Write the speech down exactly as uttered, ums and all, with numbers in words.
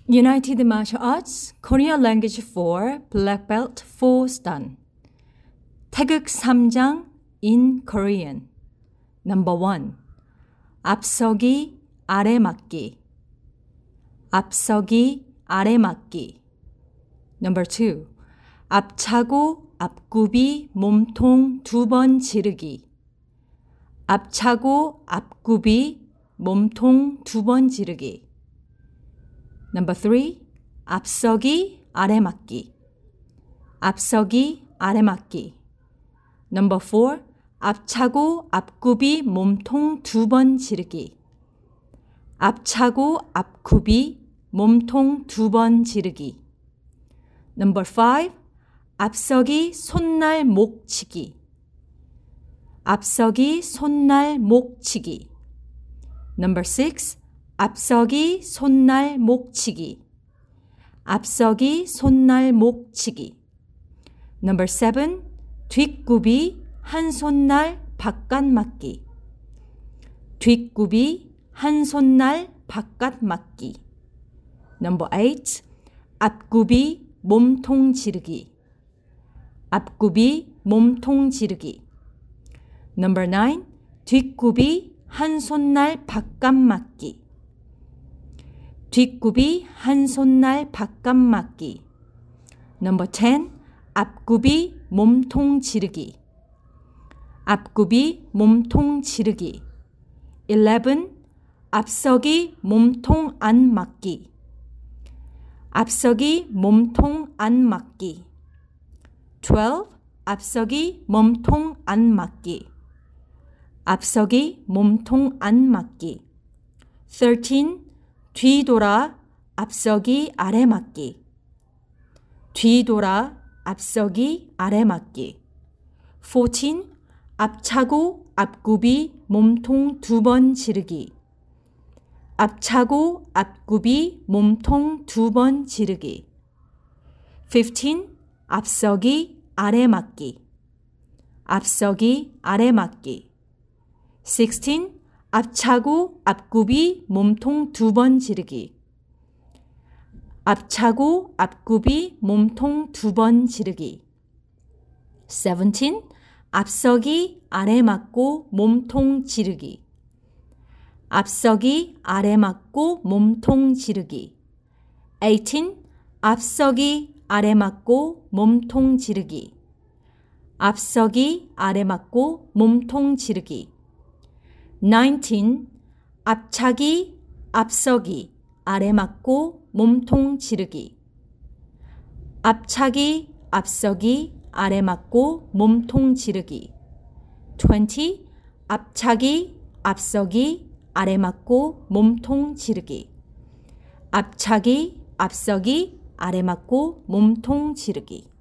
United Martial Arts Korean Language four Black Belt four Stan 태극 삼 장 in Korean Number one 앞서기 아래맞기 앞서기 아래맞기 Number two 앞차고 앞굽이 몸통 두 번 지르기 앞차고 앞굽이 몸통 두 번 지르기 Number three, 앞서기, 아래맞기. 앞서기, 아래맞기. Number four, 앞차고, 앞굽이 몸통 두 번 지르기. 앞차고, 앞굽이 몸통 두 번 지르기. Number five, 앞서기, 손날 목치기. 앞서기, 손날 목치기. Number six, 앞서기, 손날 목치기. 앞서기, 손날 목치기. Number seven, 뒷굽이 한 손날 바깥 맞기. 뒷굽이 한 손날 바깥 맞기. Number eight, 앞굽이 몸통 지르기. 앞굽이 몸통 지르기. Number nine, 뒷굽이 한 손날 바깥 맞기. 뒷굽이 한 손날 바깥 맞기. Number ten, 앞굽이 몸통 지르기. 앞굽이 몸통 지르기. eleven, 앞서기 몸통 안 맞기. 앞서기 몸통 안 맞기. twelve, 앞서기 몸통 안 맞기. 앞서기 몸통 안 맞기. thirteen, 뒤돌아 앞서기 아래맞기. 뒤돌아 앞서기 아래맞기. fourteen, 앞차고 앞굽이 몸통 두 번 지르기. 앞차고 앞굽이 몸통 두 번 지르기. fifteen, 앞서기 아래맞기. 앞서기 아래맞기. sixteen, 앞차고 앞굽이 몸통 두 번 지르기. 앞차고 앞굽이 몸통 두 번 지르기. seventeen, 앞서기 아래맞고 몸통 지르기. 앞서기 아래맞고 몸통 지르기. eighteen, 앞서기 아래맞고 몸통 지르기. 앞서기 아래맞고 몸통 지르기. nineteen, 앞차기, 앞서기, 아래맞고 몸통 지르기. 앞차기, 앞서기, 아래맞고 몸통 지르기. twenty, 앞차기, 앞서기, 아래맞고 몸통 지르기. 앞차기, 앞서기, 아래맞고 몸통 지르기.